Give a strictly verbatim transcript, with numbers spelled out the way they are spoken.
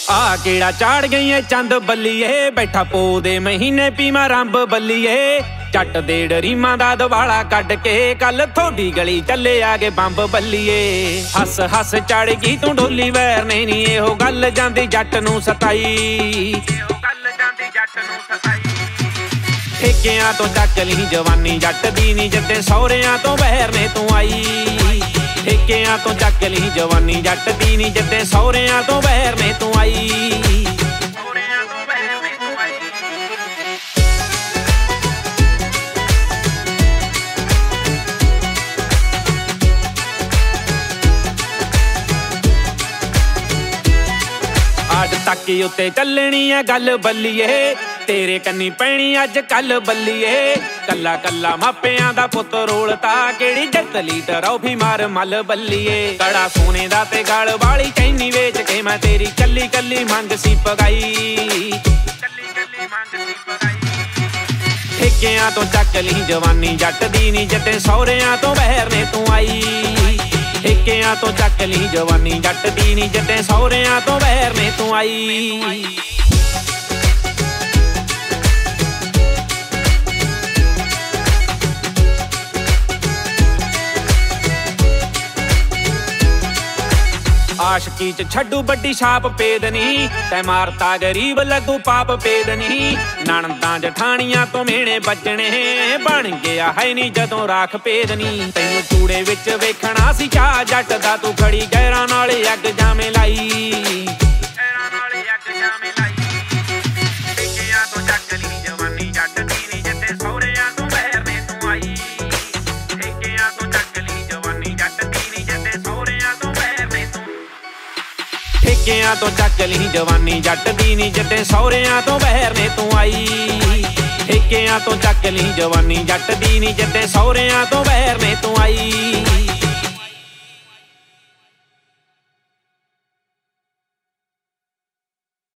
आ केड़ा चाड़ गई है चंद बल्लीए बैठा पो दे महीने पीमा रंब बल्लीए जट दे डरीमा दा दवाला कड के कल थोड़ी गली चले आगे बंब बल्लीए हस हस चढ़ गई तू ढोली वैर ने नी एहो गल जांदी जट नू सताई ठेकियां तो चक ली जवानी जट दी नी जते सौरियां तो बहर ने तू आई ठेकियां तो चक ली जवानी जट दी नी जते सौरियां तो बहर ने तू आई आठ तक उत्ते चलनी है गल बल्लीए तेरे कन्नी पैनी अज कल बल्लीए कला कला मापियां दा पुत रोलता केड़ी जत लीटर औफी मार मल बल्लीए कड़ा सोने दा ते गल वाली चैनी वेच के मैं तेरी कली कली मंग सी पगाई ठेकियां तो चक ली जवानी जट दी नी जते सौरियां तो बहर ने तू आई ठेकियां तो चक ली जवानी जट दी नी जते सौरियां तो बहर ने तू आई आशकी च छड्डू बड्डी छाप पेदनी तै मारता गरीब लगू पाप पेदनी नणदां जठानियां तो मेणे बजने बन गया है नी जदों राख पेदनी तैनू चूड़े विच वेखना सी चाह जट दा तू खड़ी गैरां नाल अग जामे लाई ठेकियां तो चक ली जवानी जट दी नी जते सौरियां तो बहर ने तू आई ठेकियां तो चक ली जवानी जट दी नी जते सौरियां तो बहर ने तू ठेकियां तो चक ली जवानी जट दी नी जते सौरियां तो बहर ने तू आई ठेकियां तो चक ली जवानी जट दी नी जते सौरियां तो बहर